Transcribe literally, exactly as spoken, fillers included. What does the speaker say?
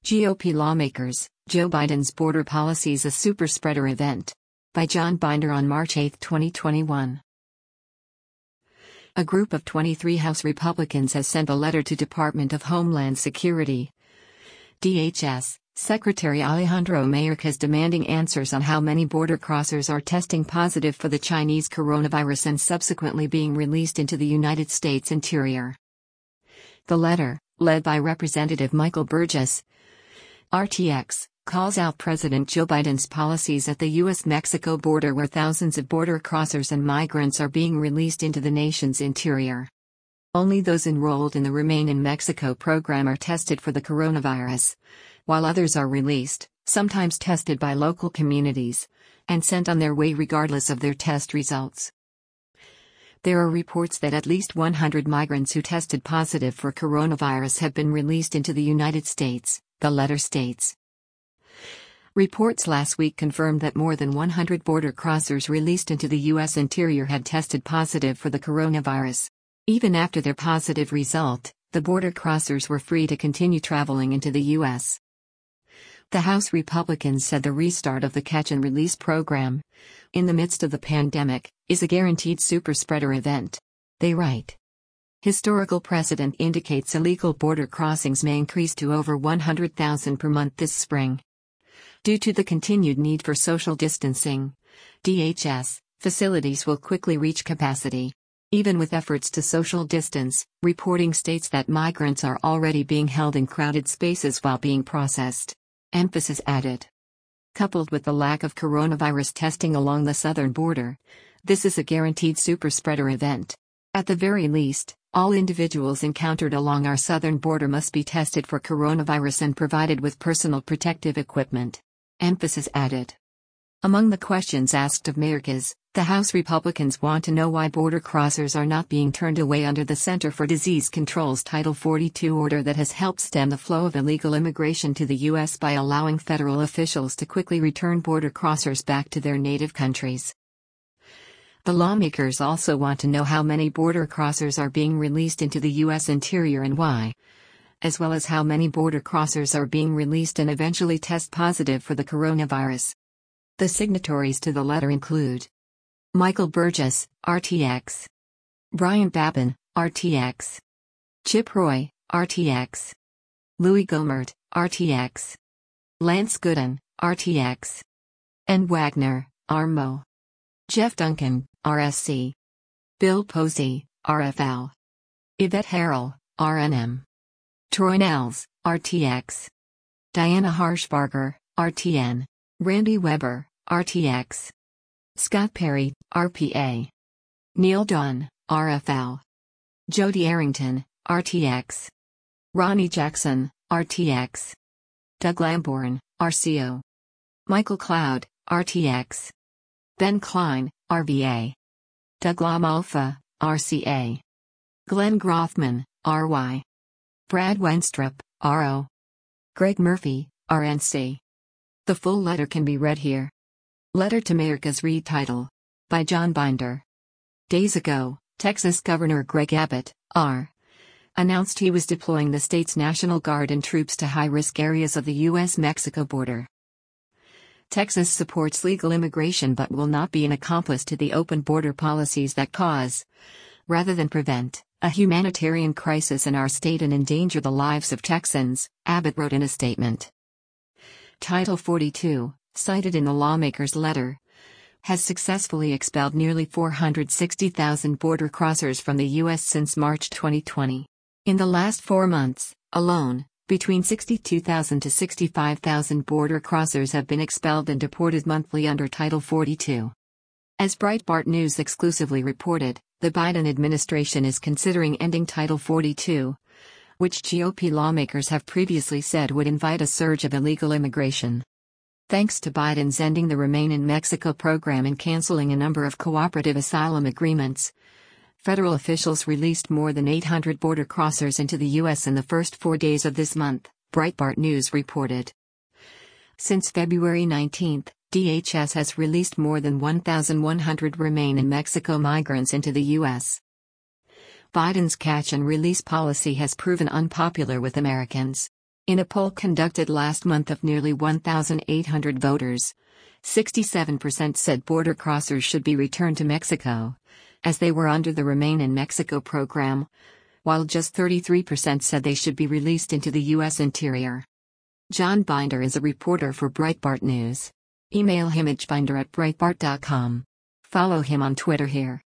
G O P lawmakers, Joe Biden's border policies a super spreader event. By John Binder on March eighth, twenty twenty-one. A group of twenty-three House Republicans has sent a letter to Department of Homeland Security D H S Secretary Alejandro Mayorkas demanding answers on how many border crossers are testing positive for the Chinese coronavirus and subsequently being released into the United States interior. The letter, led by Representative Michael Burgess, R T X, calls out President Joe Biden's policies at the U S Mexico border where thousands of border crossers and migrants are being released into the nation's interior. Only those enrolled in the Remain in Mexico program are tested for the coronavirus, while others are released, sometimes tested by local communities, and sent on their way regardless of their test results. There are reports that at least one hundred migrants who tested positive for coronavirus have been released into the United States, the letter states. Reports last week confirmed that more than one hundred border crossers released into the U S interior had tested positive for the coronavirus. Even after their positive result, the border crossers were free to continue traveling into the U S. The House Republicans said the restart of the catch and release program, in the midst of the pandemic, is a guaranteed super spreader event. They write. Historical precedent indicates illegal border crossings may increase to over one hundred thousand per month this spring. Due to the continued need for social distancing, D H S facilities will quickly reach capacity. Even with efforts to social distance, reporting states that migrants are already being held in crowded spaces while being processed. Emphasis added. Coupled with the lack of coronavirus testing along the southern border, this is a guaranteed super spreader event. At the very least, all individuals encountered along our southern border must be tested for coronavirus and provided with personal protective equipment. Emphasis added. Among the questions asked of Mayorkas, the House Republicans want to know why border crossers are not being turned away under the Center for Disease Control's Title forty-two order that has helped stem the flow of illegal immigration to the U S by allowing federal officials to quickly return border crossers back to their native countries. The lawmakers also want to know how many border crossers are being released into the U S interior and why, as well as how many border crossers are being released and eventually test positive for the coronavirus. The signatories to the letter include Michael Burgess, R T X; Brian Babin, R T X; Chip Roy, R T X; Louis Gohmert, R T X; Lance Gooden, R T X; N. Wagner, R M O; Jeff Duncan, R S C; Bill Posey, R F L; Yvette Harrell, R N M; Troy Nehls, R T X; Diana Harshbarger, R T N; Randy Weber, R T X; Scott Perry, R P A; Neil Dunn, R F L; Jody Arrington, R T X; Ronnie Jackson, R T X; Doug Lamborn, R C O; Michael Cloud, R T X; Ben Klein, R V A; Doug Lamalfa, R C A; Glenn Grothman, R Y; Brad Wenstrup, R O; Greg Murphy, R N C. The full letter can be read here. Letter to Mayorkas read title. By John Binder. Days ago, Texas Governor Greg Abbott, R. announced he was deploying the state's National Guard and troops to high-risk areas of the U S Mexico border. Texas supports legal immigration but will not be an accomplice to the open border policies that cause, rather than prevent, a humanitarian crisis in our state and endanger the lives of Texans, Abbott wrote in a statement. Title forty-two, cited in the lawmakers' letter, has successfully expelled nearly four hundred sixty thousand border crossers from the U S since March twenty twenty. In the last four months, alone, between sixty-two thousand to sixty-five thousand border crossers have been expelled and deported monthly under Title forty-two. As Breitbart News exclusively reported, the Biden administration is considering ending Title forty-two, which G O P lawmakers have previously said would invite a surge of illegal immigration. Thanks to Biden's ending the Remain in Mexico program and canceling a number of cooperative asylum agreements, federal officials released more than eight hundred border crossers into the U S in the first four days of this month, Breitbart News reported. Since February nineteenth, D H S has released more than one thousand one hundred Remain in Mexico migrants into the U S. Biden's catch and release policy has proven unpopular with Americans. In a poll conducted last month of nearly one thousand eight hundred voters, sixty-seven percent said border crossers should be returned to Mexico, as they were under the Remain in Mexico program, while just thirty-three percent said they should be released into the U S interior. John Binder is a reporter for Breitbart News. Email him at binder at breitbart dot com. Follow him on Twitter here.